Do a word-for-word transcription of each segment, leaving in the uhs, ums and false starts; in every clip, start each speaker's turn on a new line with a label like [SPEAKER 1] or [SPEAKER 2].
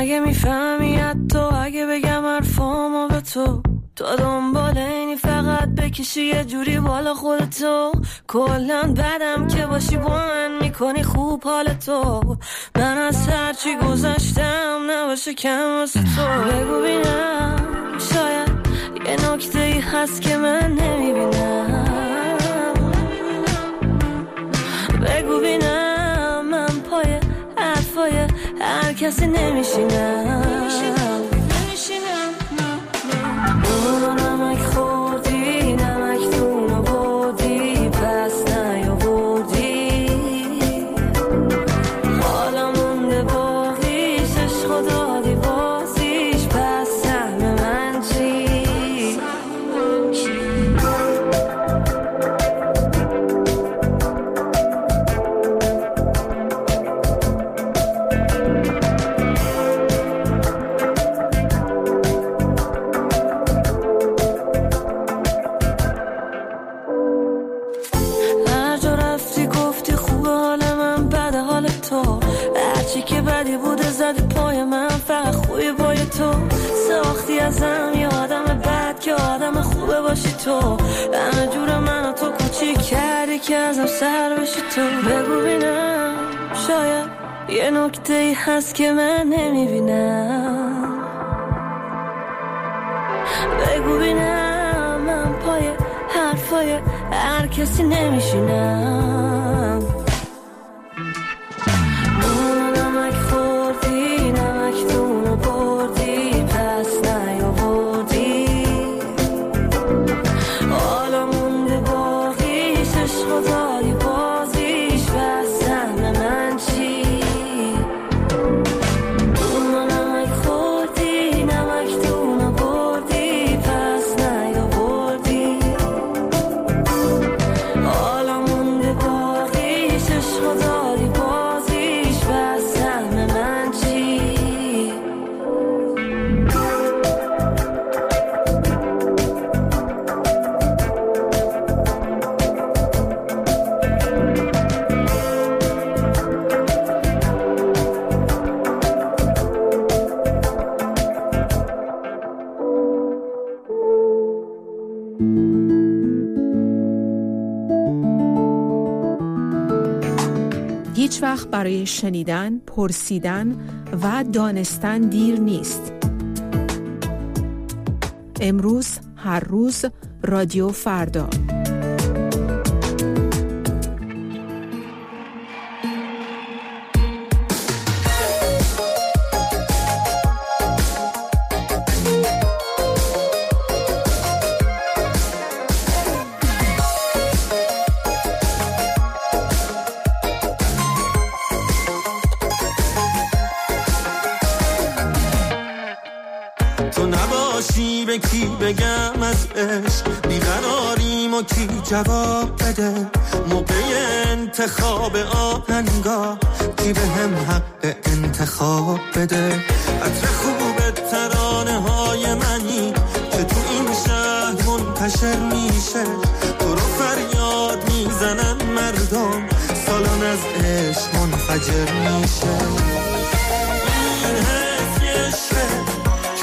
[SPEAKER 1] اگه میفهمی حتی اگه بگم حرفامو به تو، تو دنبال اینی فقط بکشی یه جوری بالا خودتو. کلن بدم که باشی با من میکنی خوب حالتو. من از هرچی گذشتم نباشه کم واسه تو. بگو بینم شاید یه نکته ای هست که من نمیبینم. بگو بینم من پای حرفای هر کسی نمیشینم. اونو نمک خوردی نمک دونو بودی پس نیاوردی. حالا مونده باقیش عشق دادی بازیش پس سهم من چی؟ که بدی بوده زدی پای من فقط خوبی بای تو. ساختی ازم یه آدم بد که آدم خوبه باشی تو. همه جور من و تو کوچیک کردی که ازم سر بشی تو. بگو بینم شاید یه نکته ای هست که من نمیبینم. بگو بینم من پای حرفای هر کسی نمیشینم.
[SPEAKER 2] هیچ وقت برای شنیدن، پرسیدن و دانستن دیر نیست. امروز، هر روز، رادیو فردا.
[SPEAKER 3] به کی بگم از عشق بیقراریم و کی جواب بده. موقع انتخاب آهنگا کی به هم حق انتخاب بده. عطر خوب ترانه های منی که تو این شهر منتشر میشه. تو رو فریاد میزنن مردم سالن از عشق منفجر میشه. این حس یه عشقه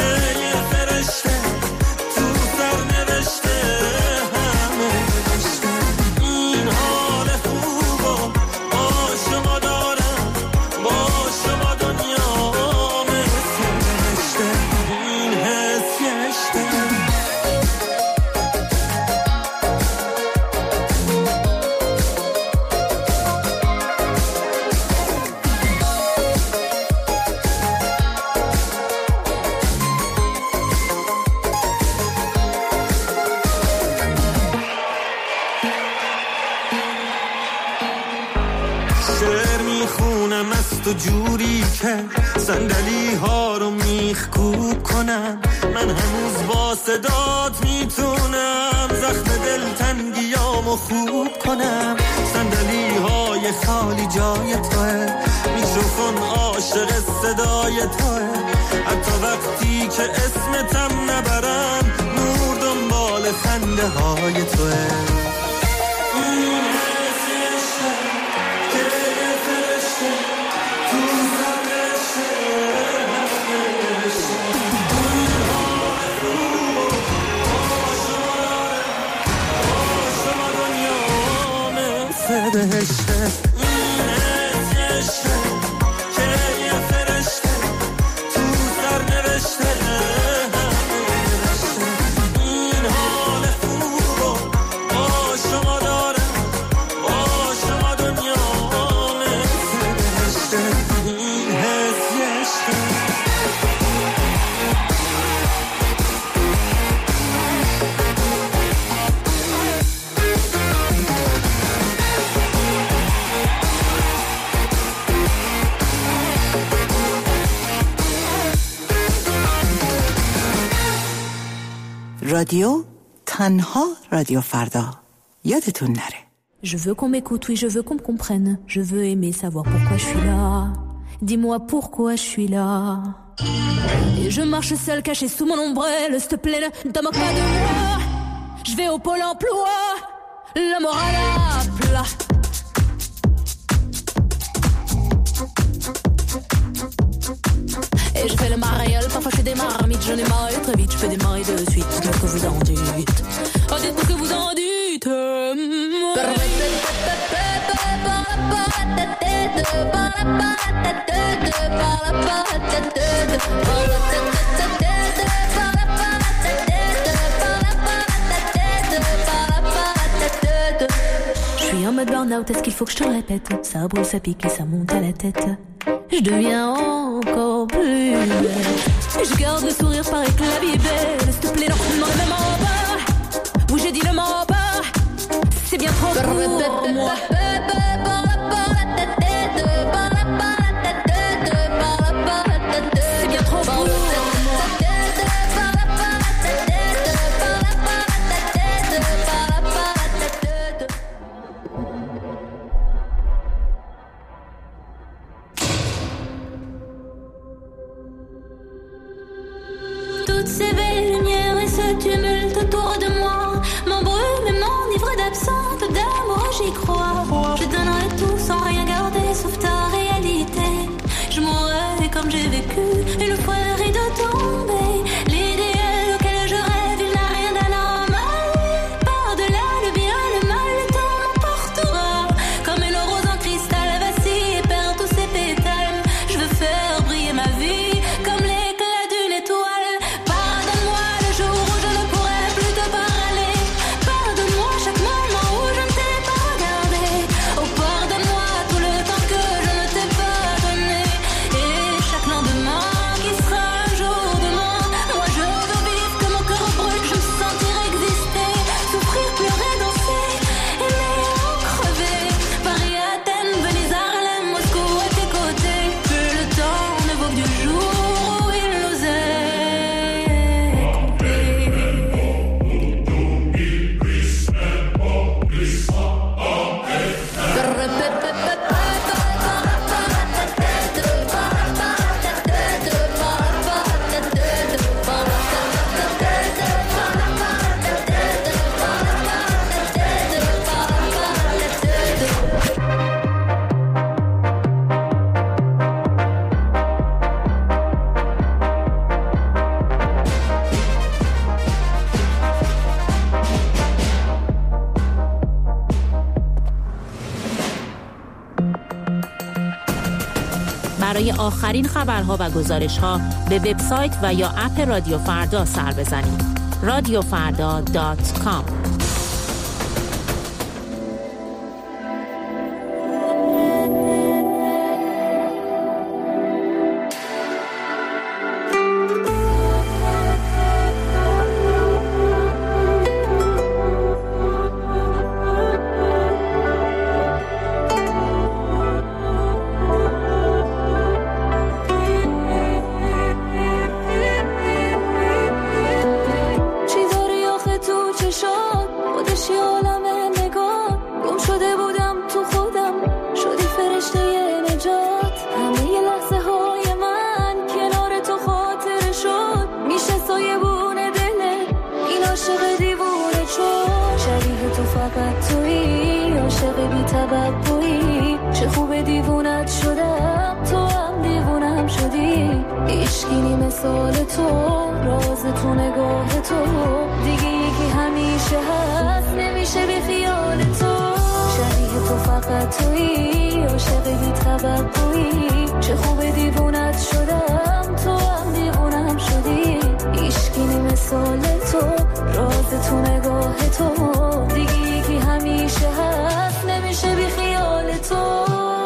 [SPEAKER 3] تو جوری که صندلی ها رو میخکوب کنم. من هنوز با صدات میتونم زخم دلتنگیامو خوب کنم. صندلی های خالی جای توه، میکروفون عاشق صدای توه. حتی وقتی که اسمتم نبرم نور دنبال خنده های توه. بهشته این حس عشقه که یه فرشته تو سر نوشته این حال خوب رو با شما دارم با شما دنیا مثل بهشته این حس عشقه
[SPEAKER 4] رادیو تنها رادیو فردا یادتون نره.
[SPEAKER 1] Je veux qu'on m'écoute, oui, je veux qu'on me comprenne. Je veux aimer, savoir pourquoi je suis là. Dis-moi pourquoi je suis là. Et je marche seule, cachée sous mon ombrelle. S'il te plaît, ne te moque pas de moi. Je vais au pôle emploi, le moral à plat. Et je fais le mariole, parfois je fais des marmites. J'en ai marre très vite, je fais démarrer de suite. Dites-moi ce que vous en dites. Oh, dites-moi ce que vous en dites. Je suis en mode burn-out, est-ce qu'il faut que je te le répète? Ça brûle, ça pique et ça monte à la tête. Je deviens encore plus belle. Je garde le sourire, paraît que la vie est belle. S'il te plaît, non, non, ne m'en pas. Oui, j'ai dit ne m'en pas. C'est bien trop pour moi. C'est bien trop pour moi.
[SPEAKER 5] Toutes ces belles lumières et ce tumulte autour de moi m'embrume et m'enivre d'absence, d'amour, j'y crois. Je donnerai tout sans rien garder sauf ta réalité. Je mourrai comme j'ai vécu une fois le rideau tombé. L'idéal auquel je rêve, il n'a rien d'anormal. Par-delà le bien, le mal, le temps m'emportera. Comme une rose en cristal vacille et perd tous ses pétales. Je veux faire briller ma vie comme l'éclat d'une étoile. Pardonne-moi le jour où je ne pourrai plus te parler. Pardonne-moi chaque moment où je ne t'ai pas regardé. Oh, pardonne-moi tout le temps que je ne t'ai pas donné. Et chaque lendemain qui sera un jour demain. Moi je veux vivre que mon cœur brûle, je me sentir exister. Souffrir, pleurer, danser, aimer, en crever. Paris, Athènes, Venise, Harlem, Moscou à tes côtés. Que le temps ne vaut que du jour où il nous est
[SPEAKER 6] برای آخرین خبرها و گزارش‌ها به وبسایت و یا اپ رادیو فردا سر بزنید. رادیو فردا دات کام. چه خوب دیوونت شدم تو هم دیوونم شدی عشقینی مثال تو راز تو نگاه تو دیگه یکی همیشه هست نمیشه بی خیال تو شبیه تو فقط فقط تویی، عاشق بی توقعی، چه خوب دیوونت شدم، تو هم دیوونم شدی، هیچکی نی مثال تو، راز تو نگاه تو، دیگه یکی همیشه هست، نمیشه بی خیال تو.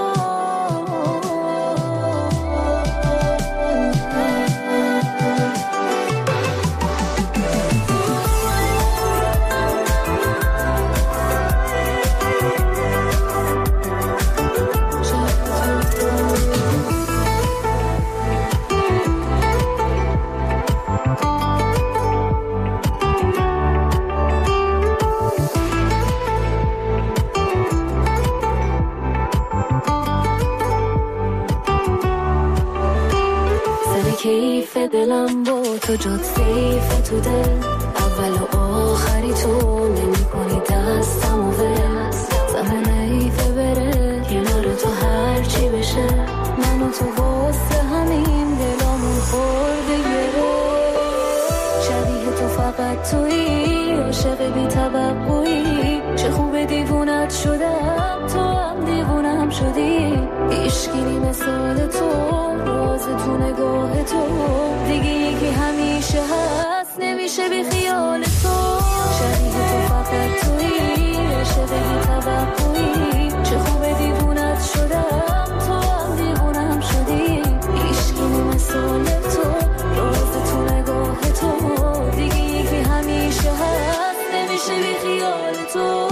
[SPEAKER 6] کیف دلم با تو جات سیف تو دل، اول و آخری تو نمی کنی دستم و ول، زمان ایفه بره کنار تو هر چی بشه، من و تو واسه همین دلامون خورده گره، شبیه تو فقط تویی، عاشق بی توقعی، چه خوب دیوونت شدم، تو هم دیوونم شدی، عشقی نی مثال تو، راز تو نگاه تو، دیگه یکی همیشه هست، نمیشه بی خیال تو، شبیه تو فقط تویی، عاشق بی توقعی، چه خوب دیوونت شدم، تو هم دیوونم شدی، عشقی نی مثال تو، راز تو نگاه تو، دیگه یکی همیشه هست، نمیشه بی خیال تو.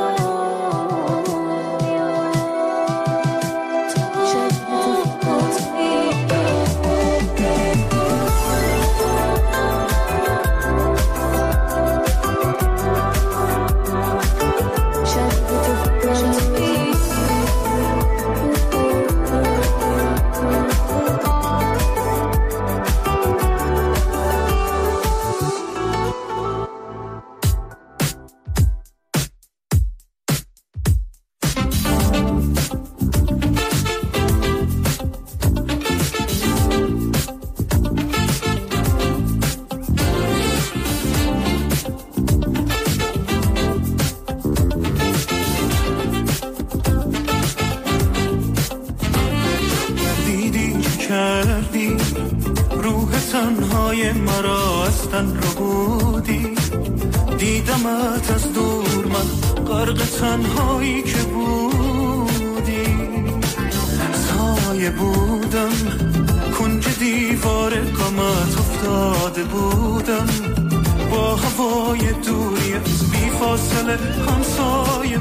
[SPEAKER 3] دیدمت از دور، من غرق تنهایی که بودی، سایه بودم کنج دیوار غمت افتاده بودم، با هوای دوری از بی فاصله همسایه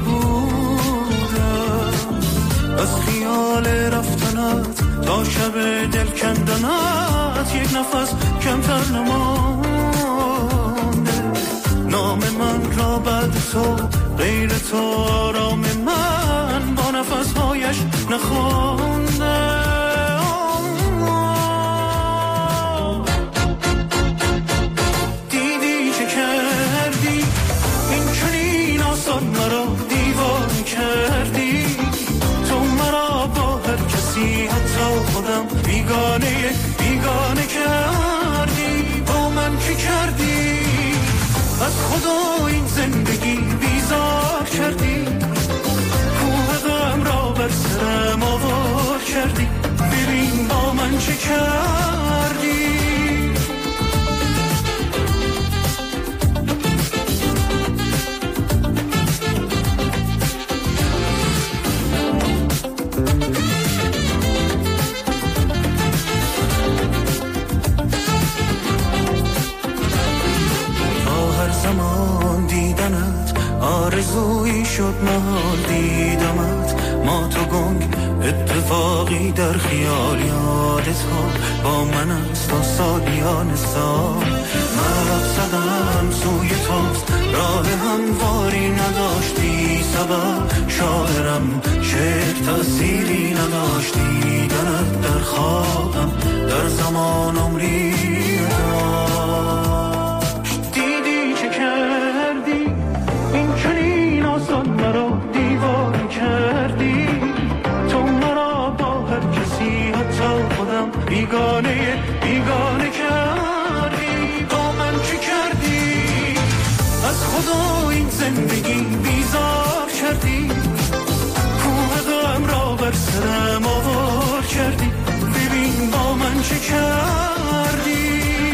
[SPEAKER 3] بودم، از خیال رفتنت تا شب دل کندنت یک نفس کمتر نمانده، نام من را بعد تو غیر تو آرام من با نفسهایش نخوانده، دیدی چه کردی این چنین آسان مرا دیوانه کردی، تو مرا با هر کسی حتی خودم بیگانه بیگانه کردی، با من چی کردی، از خدا این زندگی بیزار کردی، کوه غم را بر سرم آوار کردی، ببین با من چه کردی. زمان دیدنت آرزویی شد، محال دیدمت ما تو گنگ، اتفاقی در خیال یادت ها با من است تا سالیان سال، مرد زدم سوی توست، راه همواری نداشتی سبب، شاعرم شعر تأثیری نداشتی، دیدنت در خوابم در زمان عمری بیگانه بیگانه کردی، با من چی کردی، از خدا این زندگی بیزار کردی، کوه سرم آوار کردی، ببین با من چه کردی.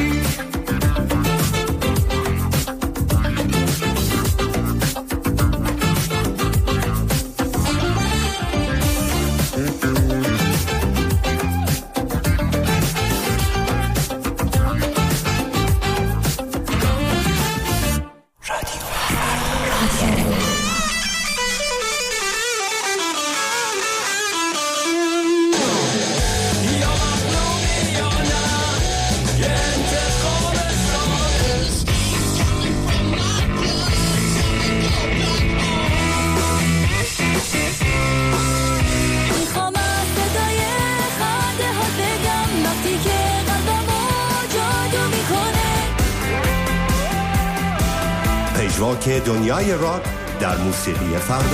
[SPEAKER 7] که دنیای راک در موسیقی فردا.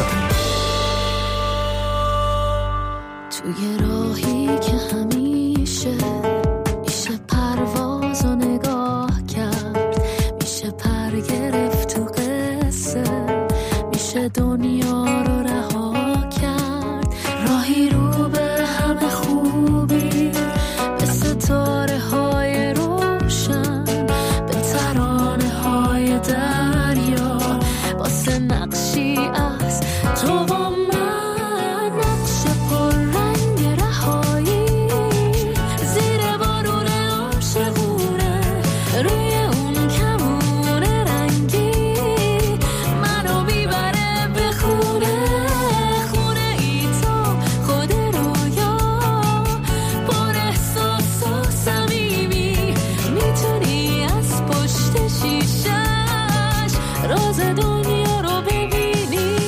[SPEAKER 6] توی راهی که همیشه میشه پرواز و نگاه کرد، میشه پر گرفت تو قصه، میشه دنیا رو رها کرد. راهی رو به همه خوبی، به ستاره های روشن، به ترانه های دریا، واسه نقشی از تو و من، نقش پر رنگ رهایی، زیر بارون عاشقونه، روی اون کمون رنگی، منو میبره به خونه، خونه ای تو خود رویا، پر احساس و صمیمی، میتونی از پشت شیشش راز دنیا رو ببینی.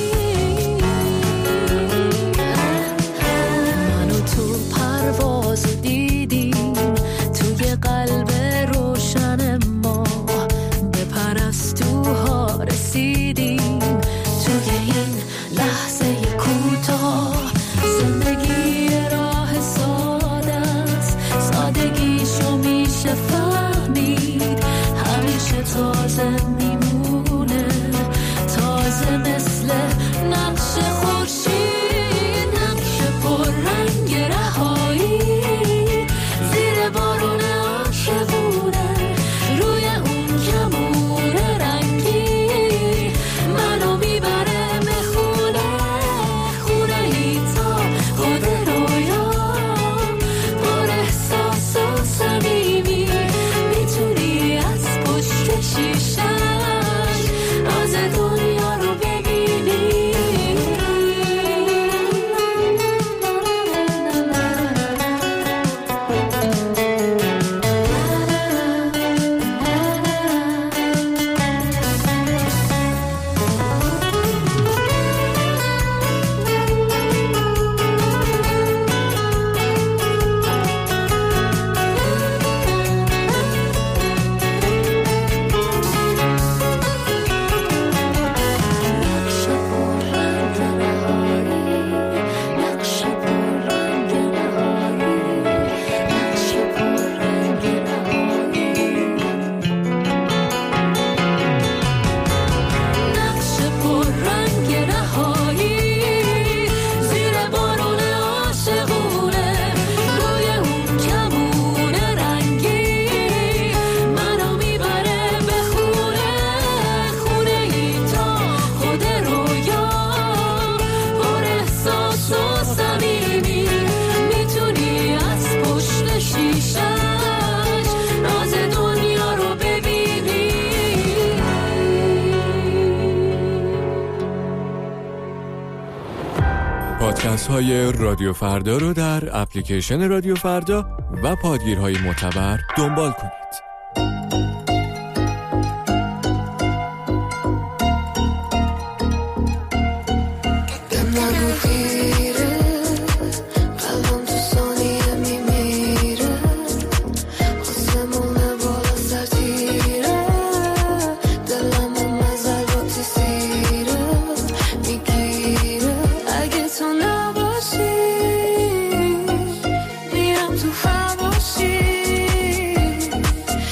[SPEAKER 6] منو تو پرواز دیدیم، توی قلب روشن ما به پرستوها رسیدیم. توی این لحظه کوتاه زندگی راه ساده است، سادگیشو میشه فهمید، همیشه تازه میمونه، تازه مثل نقش خورشید، نقش پر رنگ رهایی، زیر بارون عاشقونه، روی اون کمون رنگی، منو میبره به خونه، خونه ای تا خود رویا، پر احساس و صمیمی، میتونی از پشت شیشش راز دنیا رو ببینی. نقش پر رنگ رهایی، نقش پر رنگ رهایی، نقش پر رنگ رهایی، نقش پر رنگ رهایی، زیر بارون عاشقونه، روی اون کمون رنگی، منو میبره به خونه، خونه ای تا خود رویا، پر احساس و صمیمی، میتونی از پشت شیشش راز دنیا رو ببینی.
[SPEAKER 8] پادکست های رادیو فردا رو در اپلیکیشن رادیو فردا و پادگیرهای معتبر دنبال کنید.
[SPEAKER 6] نگو خیره، قلبم تو ثانیه میمیره، آسمونه بالا سر تیره، دلم مزل با تی سیره میگیره. اگه تو نباشی میرم تو هواشی،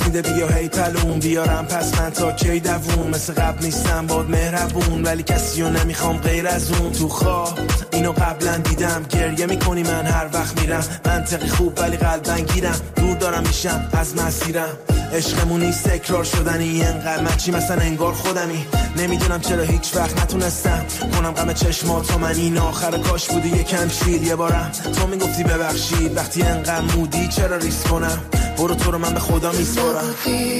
[SPEAKER 9] میده بیا هی پلون بیارم پس من تا کی دووم مثل قبل نیستم باد مهربون ولی کسی رو نمیخوام غیر از اون تو خواب اینو قبلا دیدم گریه میکنی من هر وقت میرم منطقی خوب ولی قلبن گیرم دور دارم میشم از مسیرم عشقمون نیست تکرار شدنی انقدر مچی مثلا انگار خودمی نمیدونم چرا هیچ وقت نتونستم کنم غم چشماتو من این آخر کاش بودی یکم چیل یه بارم تو میگفتی ببخشید وقتی انقدر مودی چرا ریس کنم برو تو رو من به خدا میسپارم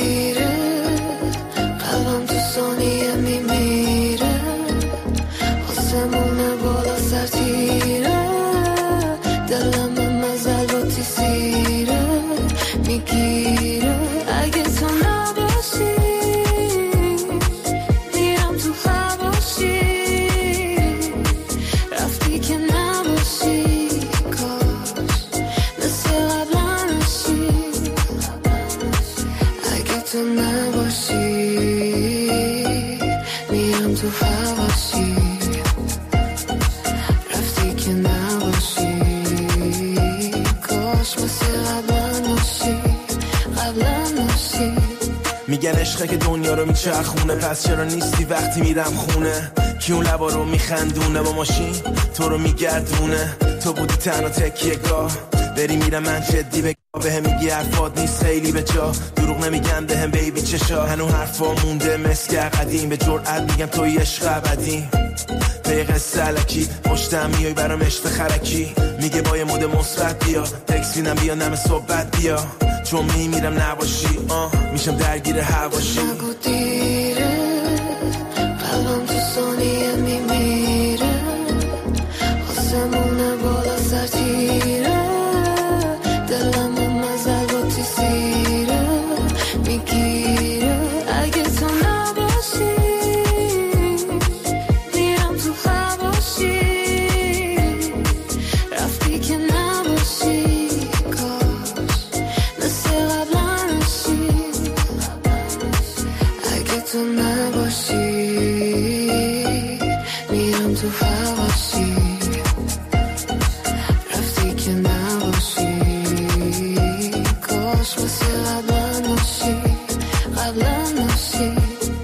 [SPEAKER 6] قلبم تو ثانیه میمیره آسمونه بالا سر تیره دلم به مزل با تیسیره میگیره اگه تو نباشی میرم تو هواشی رفتی که نباشی کاش مثل قبلا نشی اگه تو نباشی میرم تو هواشی رفتی که نباشی کاش مثل قبلا نشی قبلا نشی
[SPEAKER 9] میگن عشقه که دنیا رو میچرخونه پس چرا نیستی وقتی میرم خونه کی اون لبا رو میخندونه با ماشین تو رو میگردونه تو بودی تنها تکیه گاه بری میرم من جدی بگاه به هم میگی حرفات نیست خیلی به جا دروغ نمیگم به هم بیبی چشا هنو حرفا مونده مسک قدیم به جرأت میگم توی عشق ابدی به قصه علکی پشتم میای برام عشق خرکی میگه با یه مود مثبت بیا تکس میدم بیا نم صحبت بیا چون میمیرم نباشی آه میشم درگیر هواشی
[SPEAKER 6] نگو دیره قلبم تو ثانیه میمیره آسمونه بالا سر تیره دلم به مزل با تیسیره میگیره اگه تو نباشی میرم تو هواشی رفتی که نباشی کاش مثل قبلا نشی اگه تو نباشی میرم تو هواشی رفتی که نباشی کاش مثل قبلا نشی قبلا نشی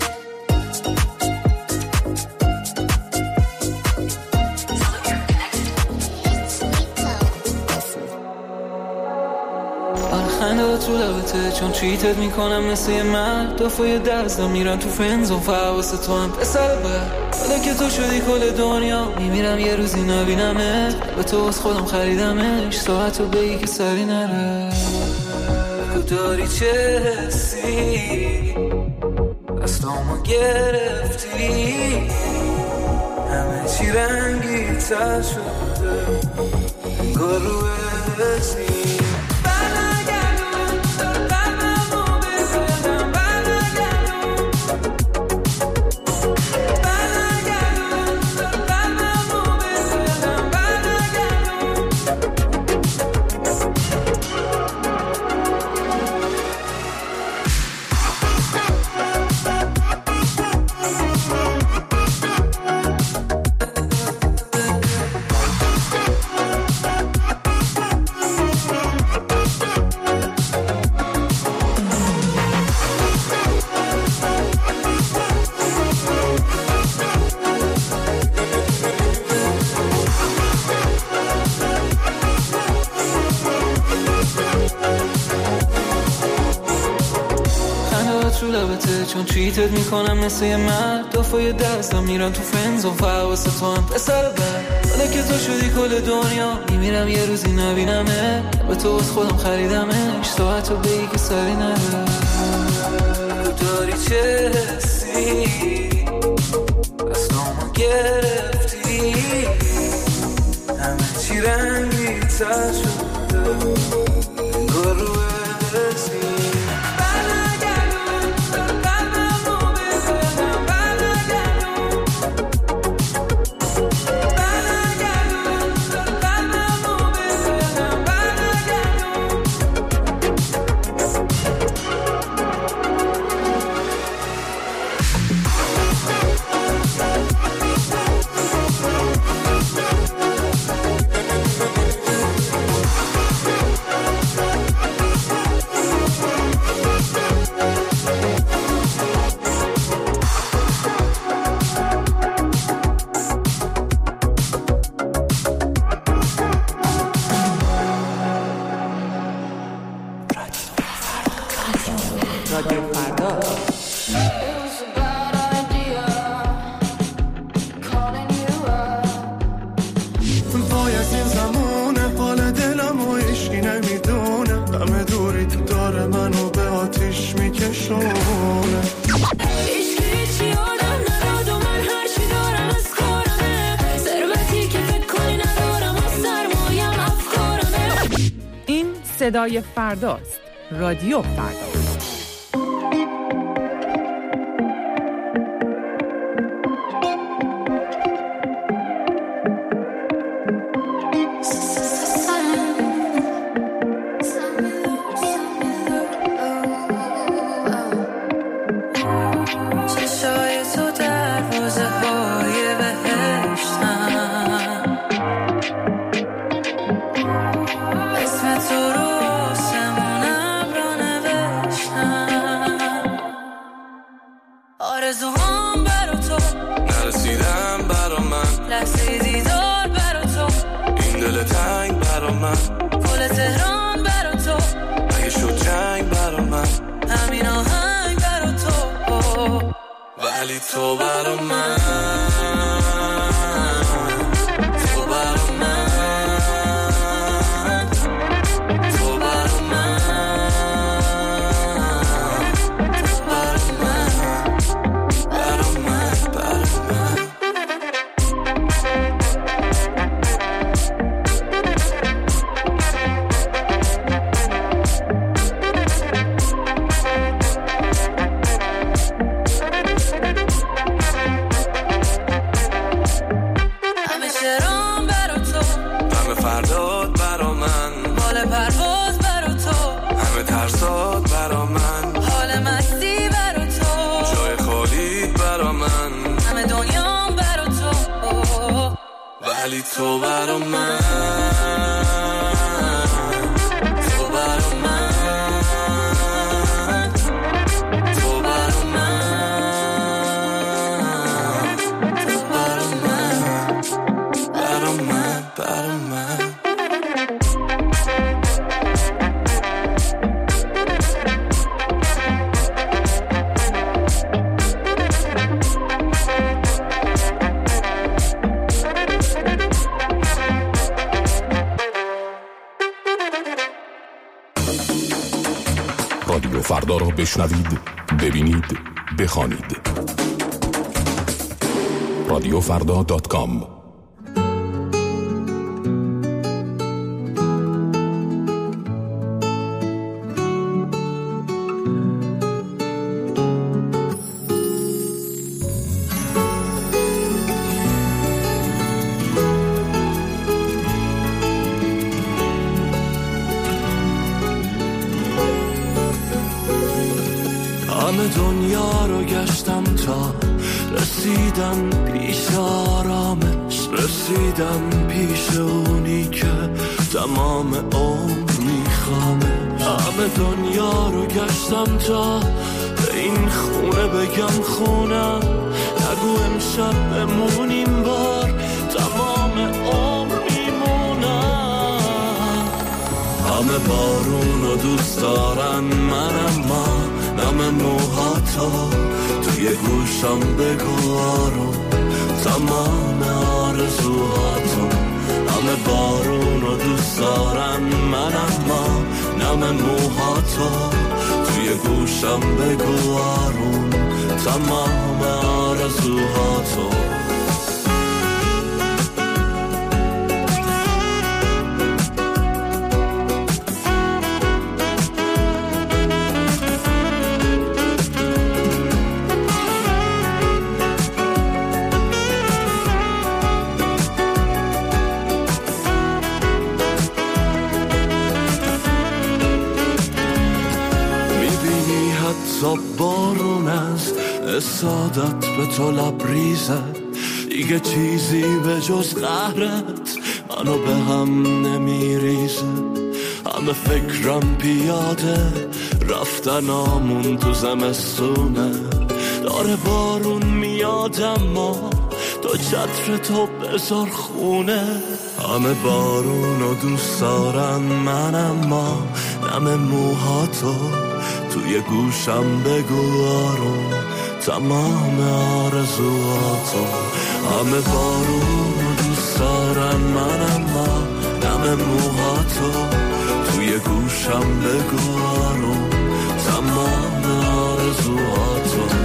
[SPEAKER 10] خنده تو لبته چون چیتت میکنم مثل یه مرد دفعه دستم میرم تو فنزون فواسه تو هم پسر بر حالا که تو شدی کل دنیا میمیرم یه روزی نبینمت به تو از خودم خریدمش ساعت رو بگی که سری نره بگو داری چه حسی دستامو گرفتی همه چی رنگی تر شده انگار رو حسی چون چیتت میکنم مثل یه مرد دفعه دستم میرم تو فنزون فواسه تو هم پسر بر حالا که تو شدی کل دنیا میمیرم یه روزی نبینمه به تو از خودم خریدمش ساعت رو بگی که سری نره داری چه حسی دستامو گرفتی همه چی رنگی تر شده انگار رو حسی
[SPEAKER 2] رادیو فردا.
[SPEAKER 3] وای از این زمونه حال دلم و عشقی نمیدونه، همه دوری تو داره منو به آتیش میکشونه.
[SPEAKER 2] صدای فرداست. رادیو فردا.
[SPEAKER 3] تو برا من، تو برا من، تو برا من، تو برا من، برا من، برا من. ولی تو برا من، تو برا من، تو برا من، تو برا من، برا من، برا من.
[SPEAKER 11] رادیو فردا رو بشنوید، ببینید، بخوانید. رادیو فردا دات کام.
[SPEAKER 3] همه دنیا رو گشتم تا رسیدم پیش آرامش، رسیدم پیش اونی که تمام عمر میخوامش. همه دنیا رو گشتم تا به این خونه بگم خونم، نگو امشب بمونیم بار تمام عمر میمونم. همه بارون رو دوست دارن منم، ما نم موهاتو توی گوشم بگو آروم، تمام آرزوهاتو. همه بارون رو دوست دارن منم، ما نم موهاتو توی گوشم بگو آروم، تمام آرزوهاتو. بارون از سادت به تو لبریزه، دیگه چیزی به جز قهرت منو به هم نمیریزه. همه فکرم پیاده رفتن آمون تو زمستونه، داره بارون میاد اما تو چتر تو بذار خونه. همه بارون رو دوست دارن من، اما نم موهاتو توی گوشم بگو آروم تمام آرزواتو. همه بارون دوست دارن من اما دم موهاتو. توی گوشم بگو آروم تمام آرزواتو.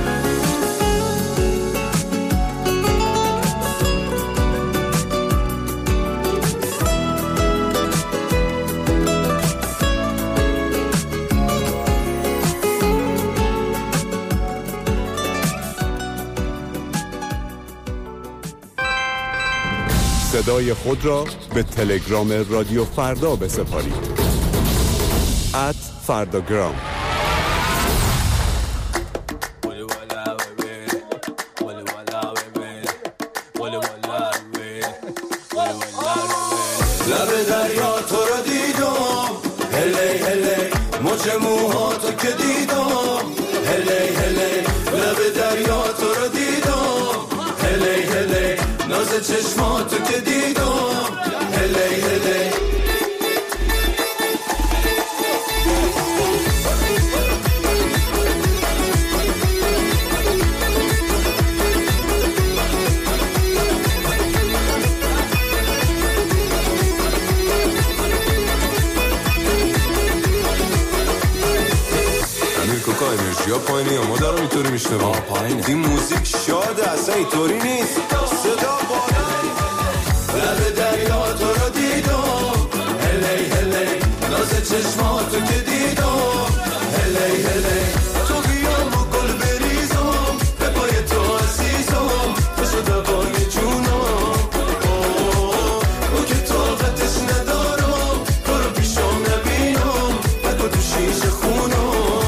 [SPEAKER 7] صدای خود را به تلگرام رادیو فردا بسپارید. ات فرداگرام.
[SPEAKER 3] لب دریا تو رو دیدم، هلی هلی موج موهاتو که دیدم، هلی هلی لب دریا تو رو دیدم، هلی هلی ناز چشماتو که دیدم، هلی هلی.
[SPEAKER 12] یا پایینی یا ما دارم اینطوری میشنم. آه پایینه. این موزیک شاده اصلا اینطوری نیست. صدا بالا. لب دریا تو رو دیدم، هلی هلی ناز چشماتو که دیدم، هلی هلی تو بیام و گل بریزم به پای تو عزیزم، تو شده بای جونم. او که طاقتش ندارم تو رو پیشم نبینم، بگو تو شیشه خونم.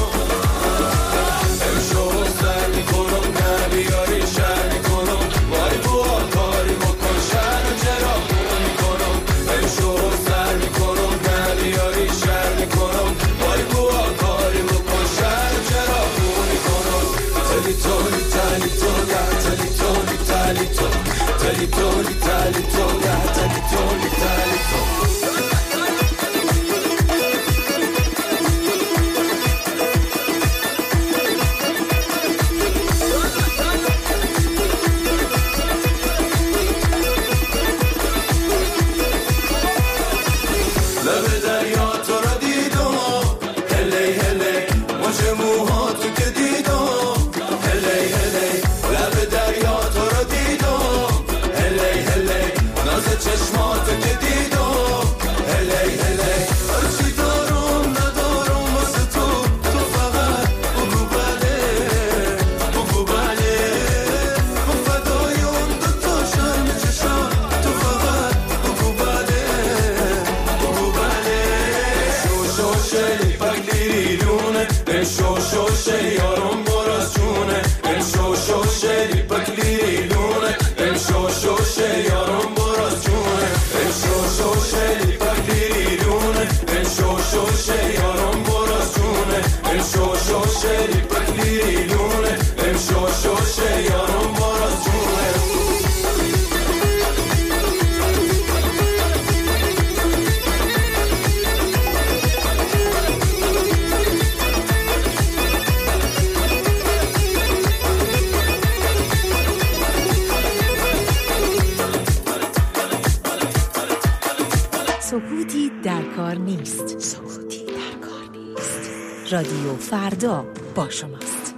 [SPEAKER 2] سکوتی در کار نیست. سکوتی در کار نیست. رادیو فردا با شماست.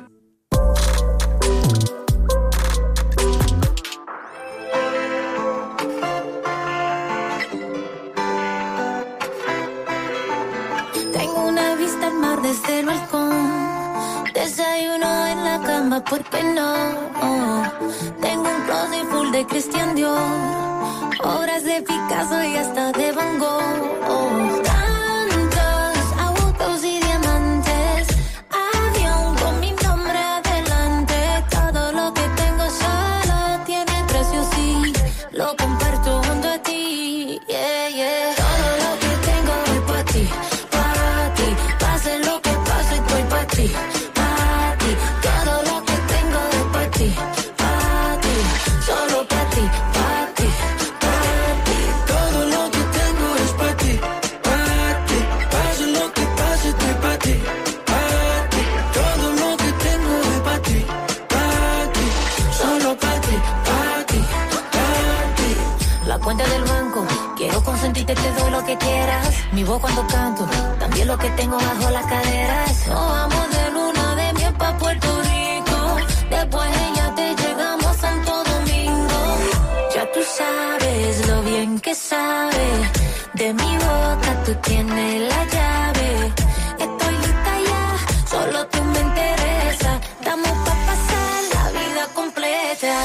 [SPEAKER 5] Tengo una vista al mar desde el balcón, desayuno en la cama, ¿por qué no? Tengo un closet full de Christian Dior, obras de Picasso y hasta de Van Gogh. Tantos autos y diamantes, avión con mi nombre adelante. Todo lo que tengo solo tiene precio, sí, lo comparto junto a ti. Yeah, yeah. Todo lo que tengo es para ti, para ti. Pase lo que pase, estoy para ti, para ti. Todo lo que tengo es para ti, para ti, solo para ti, para ti. Todo lo que tengo es para ti, lo que quieras. Mi voz cuando canto, también lo que tengo bajo las caderas. Nos vamos de luna de miel pa' Puerto Rico. Después ella te llegamos a Santo Domingo. Ya tú sabes lo bien que sabe. De mi boca tú tienes la llave. Estoy lista ya, solo tú me interesas. Estamos pa' pasar la vida completa.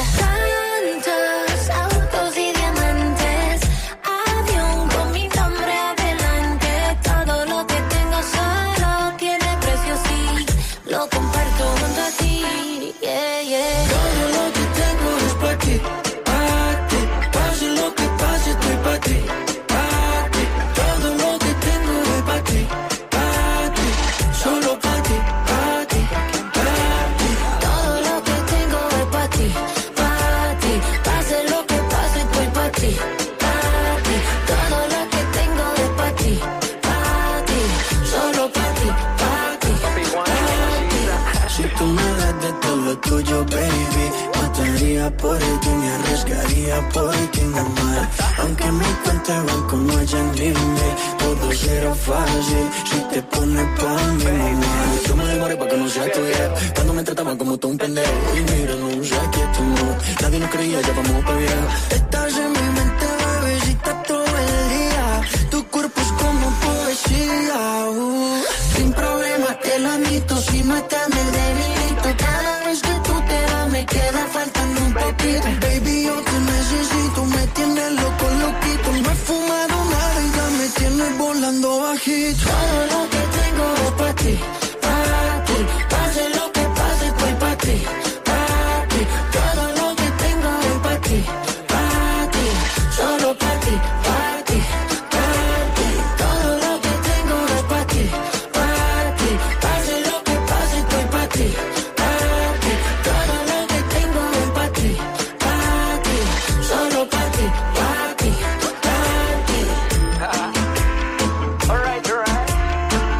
[SPEAKER 5] Tantos autos y diamantes, avión con mi nombre adelante. Todo lo que tengo solo tiene precio, sí. Lo comparto junto a ti, yeah, yeah.
[SPEAKER 3] Todo lo que tengo es pa' ti, pa' ti. Pase lo que pase, estoy pa' ti, pa' ti. Todo lo que tengo es pa' ti, pa' ti. Solo pa' ti, pa' ti, pa' ti.
[SPEAKER 5] Todo lo que tengo es pa' ti, pa' ti. Pase lo que pase, estoy pa' ti, pa' ti. Todo lo que tengo es pa' ti, pa' ti. Solo pa' ti, pa' ti, pa' ti.
[SPEAKER 3] Si tú me das de todo tuyo, baby, mataría por ti, me arriesgaría por ti, normal. Aunque mi cuenta de banco no haya límite, todo será fácil si te pones pa' mí, mamá. Yo me demoré pa' que no sea tu viejo, cuando me trataban como todo un pendejo. Y mira, no sé qué tú no, nadie nos creía, ya vamos pa' viejo. Estás en mi mente, bebecita, todo el día. Tu cuerpo es como poesía, uh. Sin problema te lo admito, si no estás me debilito. Cada vez que tú te vas me queda faltando un poquito. Baby, yo te necesito, me tienes loco, loquito. No he fumado nada y ya me tienes volando bajito.
[SPEAKER 5] Todo lo que tengo es pa' ti, pa' ti. Pase lo que pase, estoy pa' ti, pa' ti. Todo lo que tengo es pa' ti, pa' ti. Solo pa' ti, pa' ti, pa' ti. Todo lo que tengo es pa' ti, pa' ti. Pase lo que pase, estoy pa' ti, pa' ti. Todo lo que tengo es pa' ti, pa' ti. Solo pa' ti, pa' ti, pa' ti.
[SPEAKER 10] Alright, alright.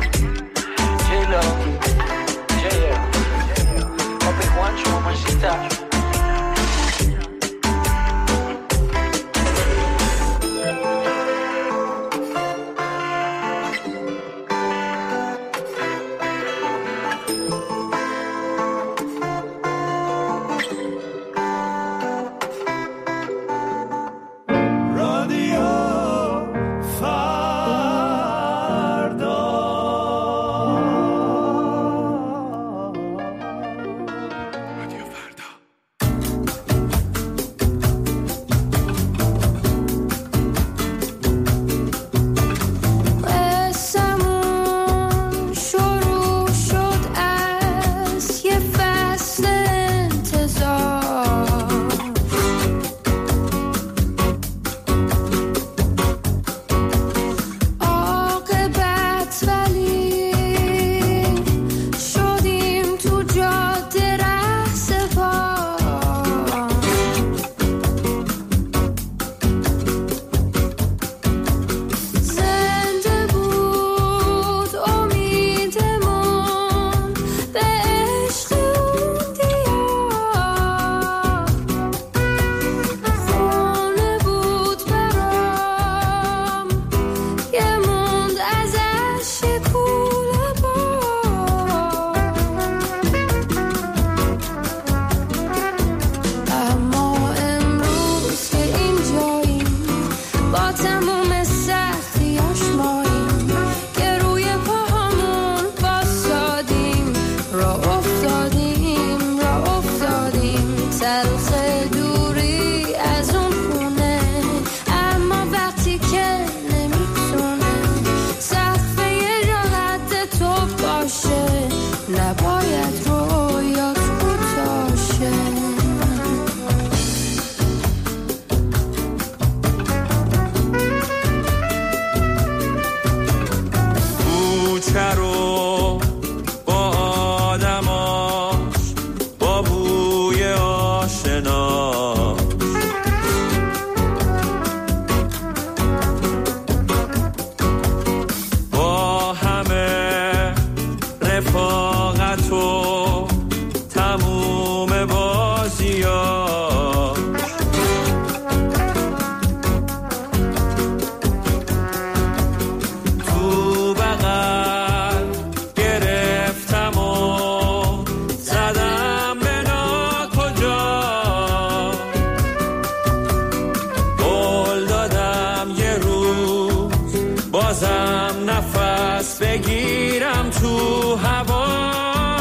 [SPEAKER 3] بازم نفس بگیرم تو هوا.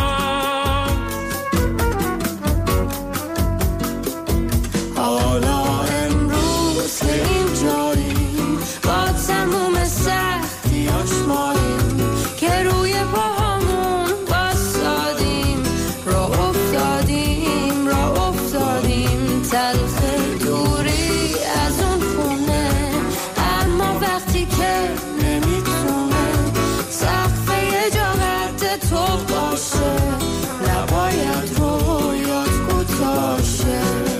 [SPEAKER 1] حالا امروز که اینجاییم با تموم سختیاش ماییم که روی پاهامون بایستادیم، راه افتادیم راه افتادیم تلخ دوری از اون خونه، اما وقتی که نمیتونه سقف یه جا قد تو باشه نباید رویات کوتاه شه.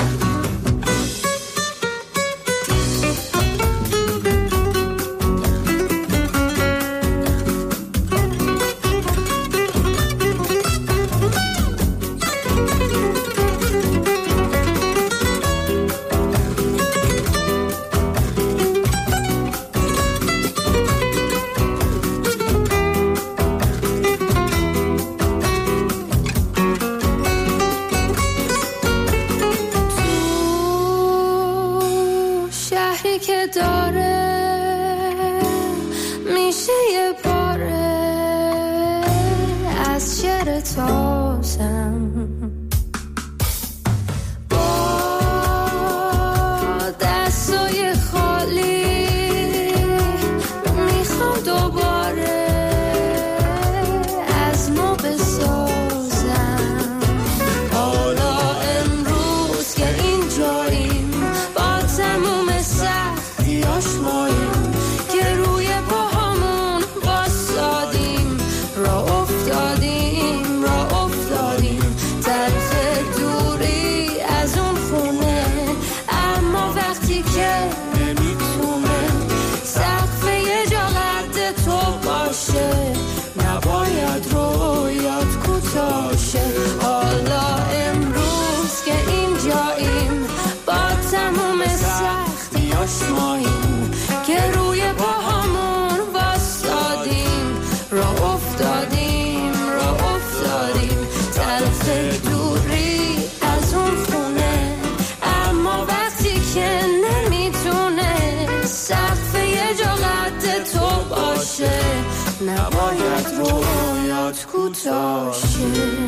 [SPEAKER 1] که داره میشه یه باره از شعر تازم با دستای خالی میخوام دوباره از نو بسازم. حالا امروز که اینجاییم با تموم سختیاش ماییم که روی پاهامون بایستادیم، راه افتادیم راه افتادیم تلخ دوری از اون خونه، اما وقتی که نمیتونه سقف یه جا قد تو باشه نباید رویات کوتاه شه. حالا امروز که اینجاییم با تموم سختیاش ماییم که روی پاهامون واسادیم، راه افتادیم راه افتادیم تلخ دوری از اون خونه، اما وقتی که نمیتونه سقف یه جا قد تو باشه نباید رویات کوتاه شه.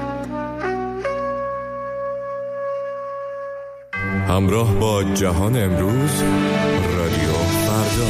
[SPEAKER 8] همراه با جهان امروز، رادیو فردا.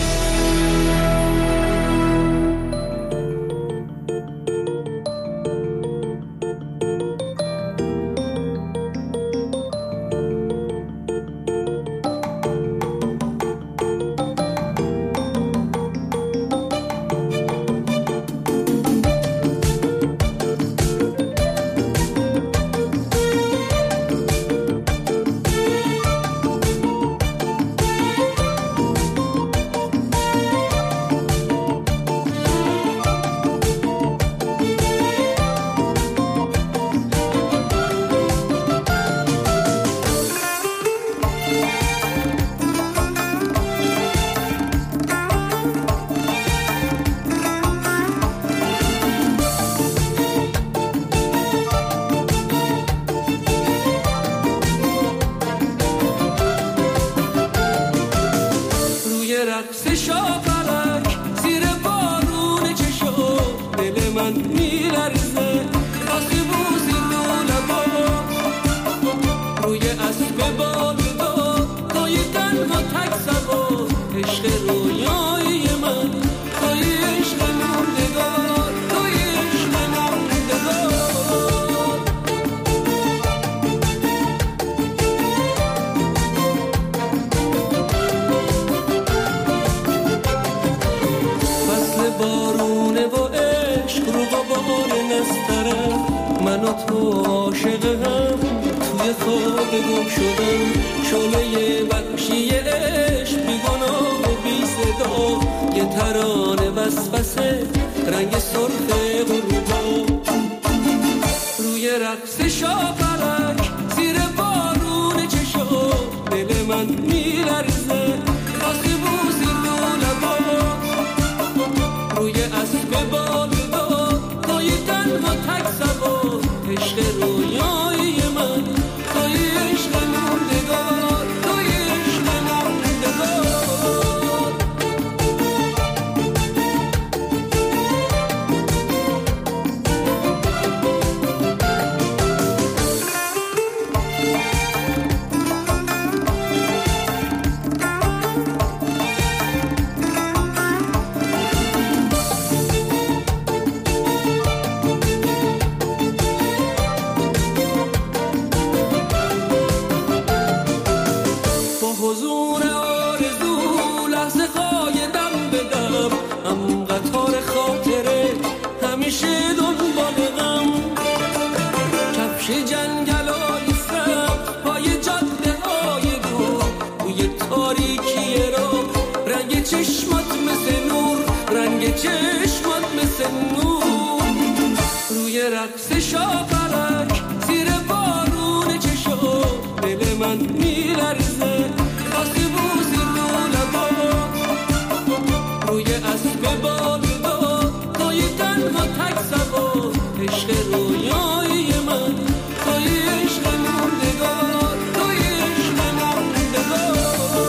[SPEAKER 13] چشمات مثل نور روی رقص شاپرک زیر بارون چشم دل من میلرزه واسه بوزی رو لبا روی اسب بالدار توی تنها تک سوار عشق رویایی من توی عشق موندگار توی عشق موندگار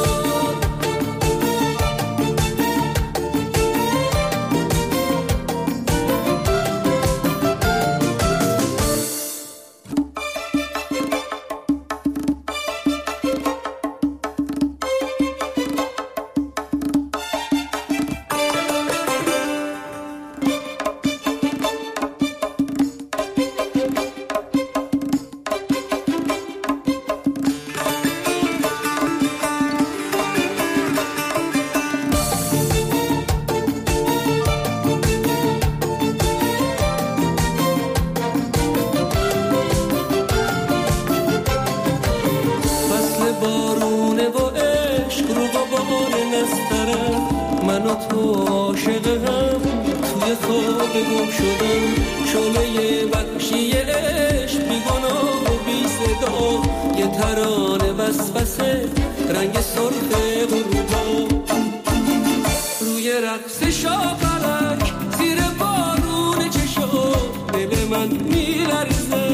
[SPEAKER 13] رنگ سرخ غروبا روی رقص شاپرک زیر بارون چشم دل من میلرزه